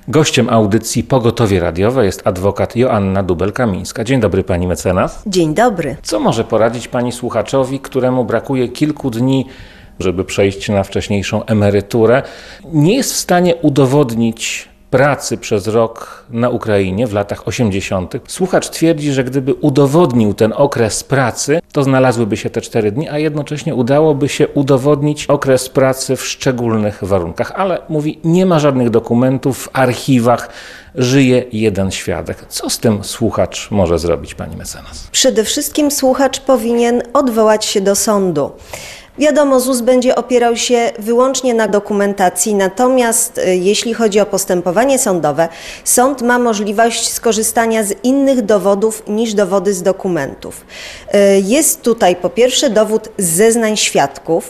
Gościem audycji Pogotowie Radiowe jest adwokat Joanna Dubel-Kamińska. Dzień dobry pani mecenas. Dzień dobry. Co może poradzić pani słuchaczowi, któremu brakuje kilku dni, żeby przejść na wcześniejszą emeryturę? Nie jest w stanie udowodnić pracy przez rok na Ukrainie w latach 80. Słuchacz twierdzi, że gdyby udowodnił ten okres pracy, to znalazłyby się te 4 dni, a jednocześnie udałoby się udowodnić okres pracy w szczególnych warunkach. Ale mówi, nie ma żadnych dokumentów w archiwach, żyje jeden świadek. Co z tym słuchacz może zrobić, pani mecenas? Przede wszystkim słuchacz powinien odwołać się do sądu. Wiadomo, ZUS będzie opierał się wyłącznie na dokumentacji, natomiast jeśli chodzi o postępowanie sądowe, sąd ma możliwość skorzystania z innych dowodów niż dowody z dokumentów. Jest tutaj po pierwsze dowód z zeznań świadków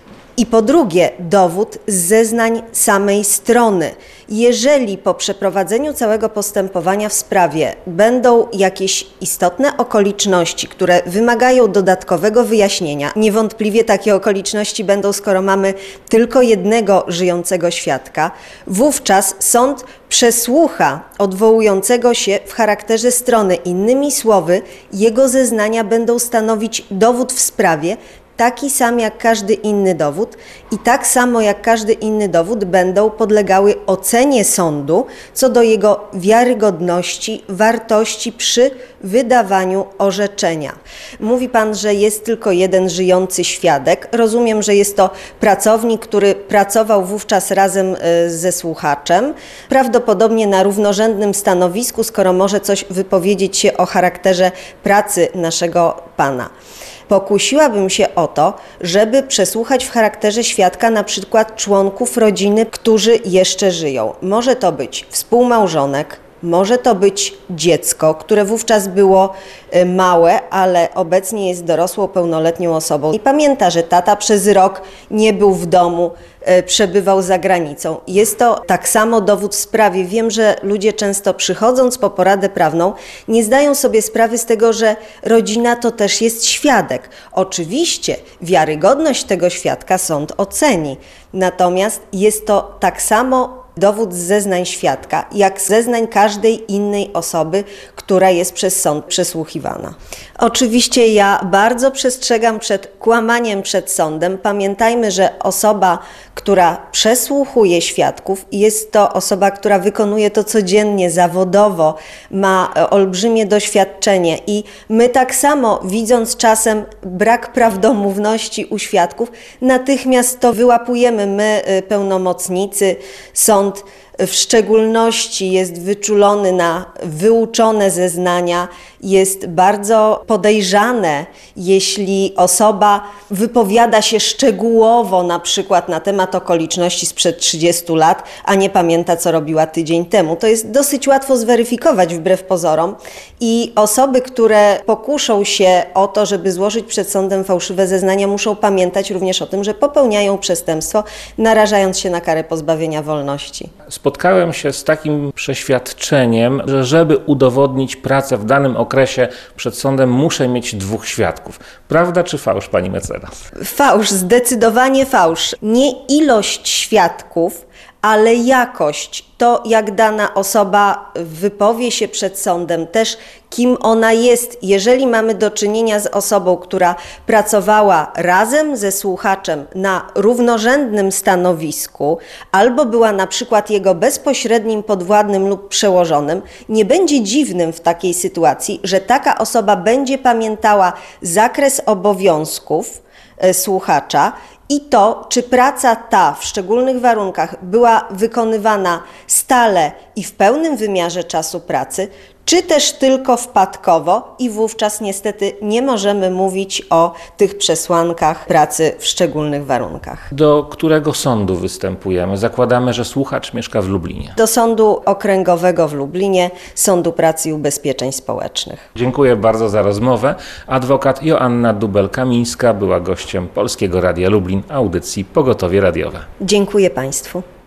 i po drugie dowód z zeznań samej strony. Jeżeli po przeprowadzeniu całego postępowania w sprawie będą jakieś istotne okoliczności, które wymagają dodatkowego wyjaśnienia, niewątpliwie takie okoliczności będą, skoro mamy tylko jednego żyjącego świadka, wówczas sąd przesłucha odwołującego się w charakterze strony. Innymi słowy, jego zeznania będą stanowić dowód w sprawie, taki sam jak każdy inny dowód i tak samo jak każdy inny dowód będą podlegały ocenie sądu co do jego wiarygodności, wartości przy wydawaniu orzeczenia. Mówi pan, że jest tylko jeden żyjący świadek. Rozumiem, że jest to pracownik, który pracował wówczas razem ze słuchaczem, prawdopodobnie na równorzędnym stanowisku, skoro może coś wypowiedzieć się o charakterze pracy naszego pana. Pokusiłabym się o to, żeby przesłuchać w charakterze świadka na przykład członków rodziny, którzy jeszcze żyją. Może to być współmałżonek, może to być dziecko, które wówczas było małe, ale obecnie jest dorosłą, pełnoletnią osobą i pamięta, że tata przez rok nie był w domu, przebywał za granicą. Jest to tak samo dowód w sprawie. Wiem, że ludzie często przychodząc po poradę prawną nie zdają sobie sprawy z tego, że rodzina to też jest świadek. Oczywiście wiarygodność tego świadka sąd oceni, natomiast jest to tak samo dowód z zeznań świadka, jak z zeznań każdej innej osoby, która jest przez sąd przesłuchiwana. Oczywiście ja bardzo przestrzegam przed kłamaniem przed sądem. Pamiętajmy, że osoba, która przesłuchuje świadków, jest to osoba, która wykonuje to codziennie, zawodowo, ma olbrzymie doświadczenie i my tak samo, widząc czasem brak prawdomówności u świadków, natychmiast to wyłapujemy. My, pełnomocnicy, sąd w szczególności jest wyczulony na wyuczone zeznania, jest bardzo podejrzane, jeśli osoba wypowiada się szczegółowo na przykład na temat okoliczności sprzed 30 lat, a nie pamięta, co robiła tydzień temu. To jest dosyć łatwo zweryfikować wbrew pozorom i osoby, które pokuszą się o to, żeby złożyć przed sądem fałszywe zeznania, muszą pamiętać również o tym, że popełniają przestępstwo, narażając się na karę pozbawienia wolności. Spotkałem się z takim przeświadczeniem, że żeby udowodnić pracę w danym okresie przed sądem, muszę mieć 2 świadków. Prawda czy fałsz, pani mecenas? Fałsz, zdecydowanie fałsz. Nie ilość świadków, ale jakość, to jak dana osoba wypowie się przed sądem, też kim ona jest. Jeżeli mamy do czynienia z osobą, która pracowała razem ze słuchaczem na równorzędnym stanowisku, albo była na przykład jego bezpośrednim podwładnym lub przełożonym, nie będzie dziwnym w takiej sytuacji, że taka osoba będzie pamiętała zakres obowiązków słuchacza i to, czy praca ta w szczególnych warunkach była wykonywana stale i w pełnym wymiarze czasu pracy, czy też tylko wpadkowo i wówczas niestety nie możemy mówić o tych przesłankach pracy w szczególnych warunkach. Do którego sądu występujemy? Zakładamy, że słuchacz mieszka w Lublinie. Do Sądu Okręgowego w Lublinie, Sądu Pracy i Ubezpieczeń Społecznych. Dziękuję bardzo za rozmowę. Adwokat Joanna Dubel-Kamińska była gościem Polskiego Radia Lublin, audycji Pogotowie Radiowe. Dziękuję Państwu.